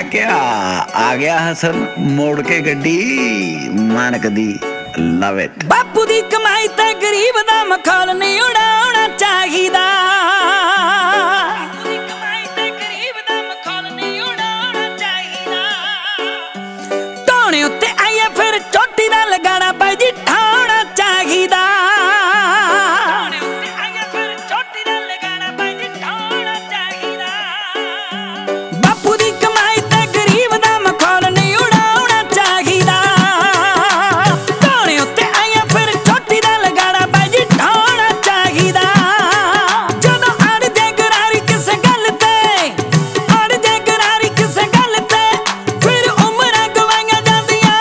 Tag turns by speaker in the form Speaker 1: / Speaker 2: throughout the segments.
Speaker 1: मैं क्या आ गया हसन मोड़ के गड्डी मानक दी लव इट।
Speaker 2: बापू दी कमाई ते गरीब दा मखौल नहीं उड़ाउणा चाहिदा। टोने उत्ते आइए फिर चोटी दा लगाना भाई जी ठाउणा चाहिदा। बापू दी कमाई ते गरीब दा मखौल नहीं उड़ाउणा चाहिदा। टोने उत्ते आइए फिर चोटी दा लगाना भाई जी ठाउणा चाहिदा। जदों अड़ जे गरारी किसे गल ते, अड़ जे गरारी किसे गल ते, फिर उमरां गवाईयां जांदियां।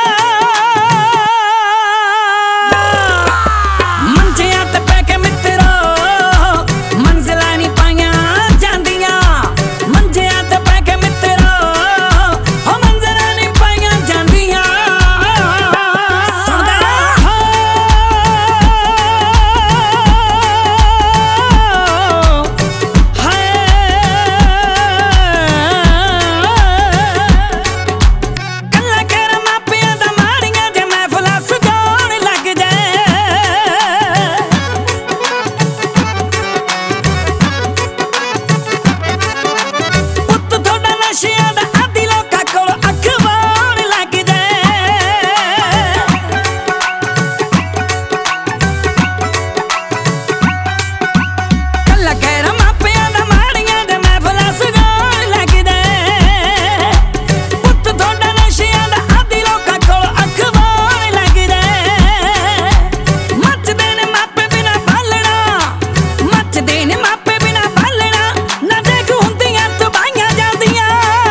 Speaker 2: मंजियां ते पै के मित्रो मंजिलां नहीं पाईयां जांदियां। मंजियां ते पै के मित्रो हो मंजिलां नहीं पाईयां जांदियां। सुणदा ਕੱਲਾ ਕਹਿਰਾ ਮਾਪਿਆਂ ਦਾ ਮਾੜੀਆਂ ਜੇ ਮਹਿਫਲਾਂ ਸਜਾਉਣ ਲੱਗ ਜਾਏ। ਪੁੱਤ ਤੁਹਾਡਾ ਨਸ਼ਿਆਂ ਦਾ ਆਦੀ ਲੋਕਾਂ ਕੋਲ ਅਖਵਾਉਣ ਲੱਗ ਜਾਏ। ਕੱਲਾ ਕਹਿਰਾ ਮਾਪਿਆਂ ਦਾ ਮਾੜੀਆਂ ਜੇ ਮਹਿਫਲਾਂ ਸਜਾਉਣ ਲੱਗ ਜਾਏ। ਪੁੱਤ ਤੁਹਾਡਾ ਨਸ਼ਿਆਂ ਦਾ ਆਦੀ ਲੋਕਾਂ ਕੋਲ ਅਖਵਾਉਣ ਲੱਗ ਜਾਏ। ਮੱਚਦੇ ਨੇ ਮਾਪੇ ਬਿਨਾ ਬਾਲਣਾ, ਮੱਚਦੇ ਨੇ ਮਾਪੇ ਬਿਨਾ ਬਾਲਣਾ, ਨਾ ਦੇਖ ਹੁੰਦੀਆਂ ਤਬਾਹੀਆਂ ਜਾਂਦੀਆਂ।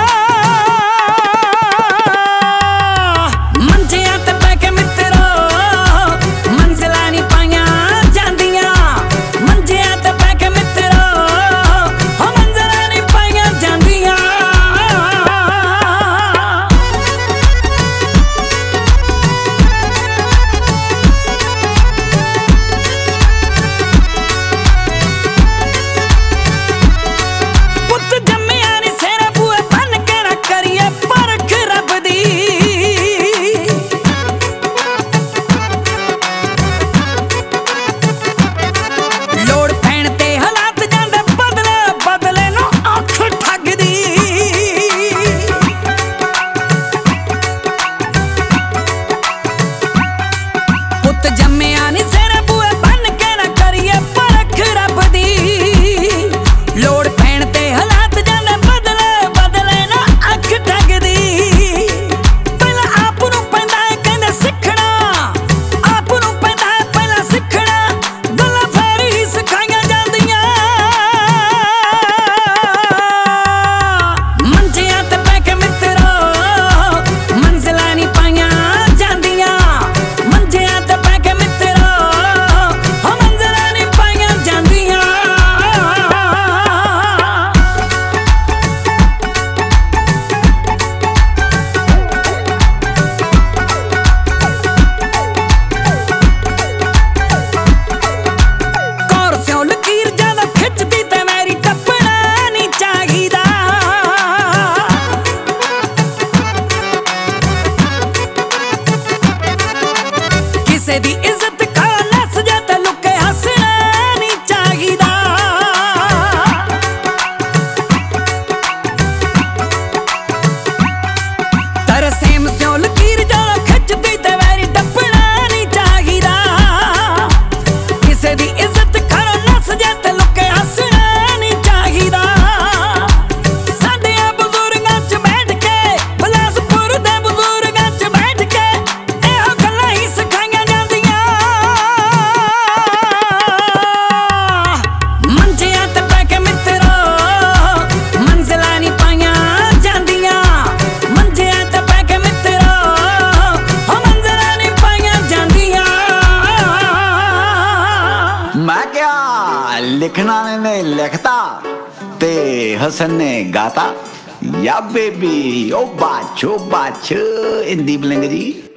Speaker 2: ਮੰਜਿਆਂ ਤੇ ਪੈ ਕੇ ਮਿੱਤਰੋ ਮੰਜ਼ਿਲਾਂ ਨਹੀਂ ਪਾਈਆਂ ਜਾਂਦੀਆਂ। ਮੰਜਿਆਂ ਤੇ ਪੈ ਕੇ ਮਿੱਤਰੋ ਹੋ ਮੰਜ਼ਿਲਾਂ ਨਹੀਂ ਪਾਈਆਂ ਜਾਂਦੀਆਂ। ਪੁੱਤ ਜੰਮਿਆ ਨੀ ਸਿਰ ਬੂਏ ਬੰਨ ਕੇ ਨਾ ਕਰੀਏ ਪਰਖ ਰੱਬ ਦੀ। ਲੋੜ ਪੈਣ ਤੇ ਹਾਲਾਤ ਜਾਂਦੇ ਬਦਲੇ, ਬਦਲੇ ਨੂੰ ਅੱਖ ਠੱਗਦੀ। ਪੁੱਤ ਜੰਮਿਆ ਨੀ ਸਿਰ ਬੂਏ ਬੰਨ ਕੇ ਨਾ ਕਰੀਏ ਪਰਖ ਰੱਬ ਦੀ। ਲੋੜ ਪੈਣ ਤੇ ਹਾਲਾਤ ਜਾਂਦੇ ਬਦਲੇ, ਬਦਲੇ ਨਾ ਅੱਖ ਠੱਗਦੀ। ਪਹਿਲਾਂ ਆਪ ਨੂੰ ਪੈਂਦਾ ਹੈ ਕਹਿੰਦੇ ਸਿੱਖਣਾ, ਆਪ ਨੂੰ ਪੈਂਦਾ ਹੈ ਪਹਿਲਾਂ ਸਿੱਖਣਾ, ਗੱਲਾਂ ਫੇਰ ਹੀ ਸਿਖਾਈਆਂ ਜਾਂਦੀਆਂ। ਮੰਜਿਆਂ ਤੇ ਪੈ ਕੇ ਮਿੱਤਰੋ ਮੰਜ਼ਿਲਾਂ ਨਹੀਂ ਪਾਈਆਂ ਜਾਂਦੀਆਂ। ਮੰਜਿਆਂ ਤੇ ਪੈ ਕੇ ਮਿੱਤਰੋ ਹੋ ਮੰਜ਼ਿਲਾਂ ਨਹੀਂ ਪਾਈਆਂ ਜਾਂਦੀਆਂ। ਕੌਰ ਸਿਓ ਲਕੀਰ ਜਦੋਂ ਖਿੱਚਦੀ ਤੇ ਮੇਰੀ ਟੱਪਣਾ ਨਹੀਂ ਚਾਹੀਦਾ। ਕਿਸੇ ਦੀ ਇੱਜ਼ਤ ਖਾ ਨੱਸ ਜਾ ਤੇ ਲੁਕੇ ਹੱਸਣਾ ਨਹੀਂ ਚਾਹੀਦਾ। ਤਰਸੇਮ ਸਿਓ ਲਕੀਰ ਜਦੋਂ ਖਿੱਚਦੀ ਤੇ ਮੇਰੀ ਟੱਪਣਾ ਨਹੀਂ ਚਾਹੀਦਾ। ਕਿਸੇ ਦੀ ਇੱਜ਼ਤ ਕਰੋ ਨੱਸ ਜਾ ਤੇ ਲੁਕੇ ਹੱਸਣਾ ਨਹੀਂ ਚਾਹੀਦਾ। ਸਾਡੇ ਬਜ਼ੁਰਗਾਂ 'ਚ ਬੈਠ ਕੇ, ਬਿਲਾਸਪੁਰ ਦੇ ਬਜ਼ੁਰਗਾਂ 'ਚ ਬੈਠ ਕੇ ਇਹੋ ਗੱਲਾਂ ਹੀ ਸਿਖਾਈਆਂ ਜਾਂਦੀਆਂ। ਮੰਜਿਆਂ ਤੇ ਪੈ ਕੇ ਮਿੱਤਰੋ ਮੰਜ਼ਿਲਾਂ ਨਹੀਂ ਪਾਈਆਂ ਜਾਂਦੀਆਂ। ਮੰਜਿਆਂ ਤੇ ਪੈ ਕੇ ਮਿੱਤਰੋ ਹੋ ਮੰਜ਼ਿਲਾਂ ਨਹੀਂ ਪਾਈਆਂ ਜਾਂਦੀਆਂ।
Speaker 1: मैं क्या लिखना ने लिखता ते हसन ने गाता या बेबी ओ बाच हिंदी बोलेंगे जी।